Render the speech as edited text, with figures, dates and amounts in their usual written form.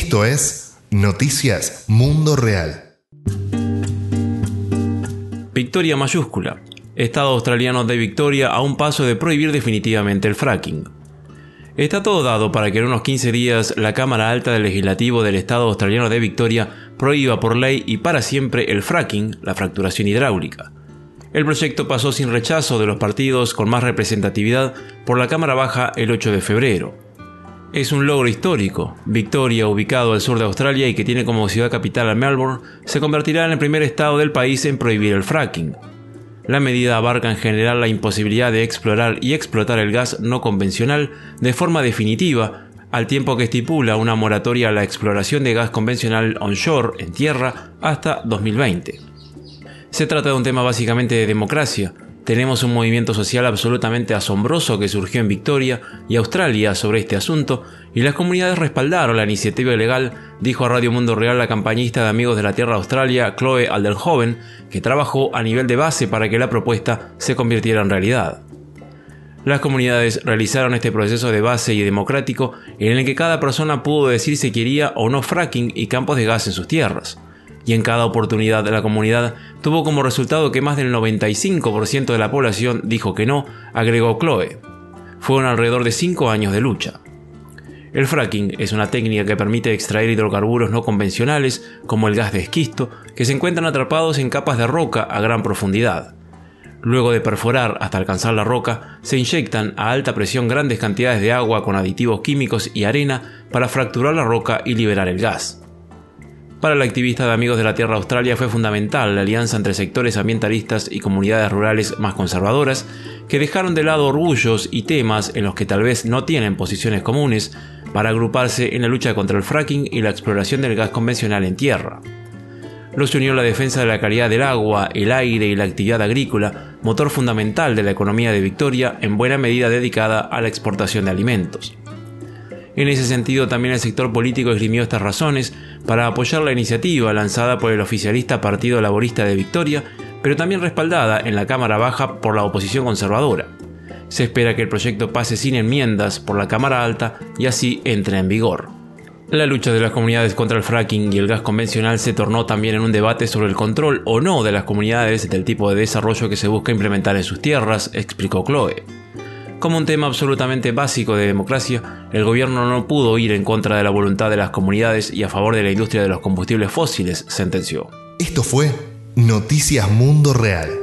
Esto es Noticias Mundo Real. Victoria mayúscula. Estado australiano de Victoria a un paso de prohibir definitivamente el fracking. Está todo dado para que en unos 15 días la Cámara Alta del Legislativo del Estado australiano de Victoria prohíba por ley y para siempre el fracking, la fracturación hidráulica. El proyecto pasó sin rechazo de los partidos con más representatividad por la Cámara Baja el 8 de febrero. Es un logro histórico. Victoria, ubicado al sur de Australia y que tiene como ciudad capital a Melbourne, se convertirá en el primer estado del país en prohibir el fracking. La medida abarca en general la imposibilidad de explorar y explotar el gas no convencional de forma definitiva, al tiempo que estipula una moratoria a la exploración de gas convencional onshore, en tierra, hasta 2020. Se trata de un tema básicamente de democracia. Tenemos un movimiento social absolutamente asombroso que surgió en Victoria y Australia sobre este asunto, y las comunidades respaldaron la iniciativa legal, dijo a Radio Mundo Real la campañista de Amigos de la Tierra Australia, Chloe Alderhoven, que trabajó a nivel de base para que la propuesta se convirtiera en realidad. Las comunidades realizaron este proceso de base y democrático en el que cada persona pudo decir si quería o no fracking y campos de gas en sus tierras. Y en cada oportunidad la comunidad tuvo como resultado que más del 95% de la población dijo que no, agregó Chloe. Fueron alrededor de 5 años de lucha. El fracking es una técnica que permite extraer hidrocarburos no convencionales, como el gas de esquisto, que se encuentran atrapados en capas de roca a gran profundidad. Luego de perforar hasta alcanzar la roca, se inyectan a alta presión grandes cantidades de agua con aditivos químicos y arena para fracturar la roca y liberar el gas. Para la activista de Amigos de la Tierra Australia fue fundamental la alianza entre sectores ambientalistas y comunidades rurales más conservadoras que dejaron de lado orgullos y temas en los que tal vez no tienen posiciones comunes para agruparse en la lucha contra el fracking y la exploración del gas convencional en tierra. Los unió la defensa de la calidad del agua, el aire y la actividad agrícola, motor fundamental de la economía de Victoria, en buena medida dedicada a la exportación de alimentos. En ese sentido, también el sector político esgrimió estas razones para apoyar la iniciativa lanzada por el oficialista Partido Laborista de Victoria, pero también respaldada en la Cámara Baja por la oposición conservadora. Se espera que el proyecto pase sin enmiendas por la Cámara Alta y así entre en vigor. La lucha de las comunidades contra el fracking y el gas convencional se tornó también en un debate sobre el control o no de las comunidades del tipo de desarrollo que se busca implementar en sus tierras, explicó Chloe. Como un tema absolutamente básico de democracia, el gobierno no pudo ir en contra de la voluntad de las comunidades y a favor de la industria de los combustibles fósiles, sentenció. Esto fue Noticias Mundo Real.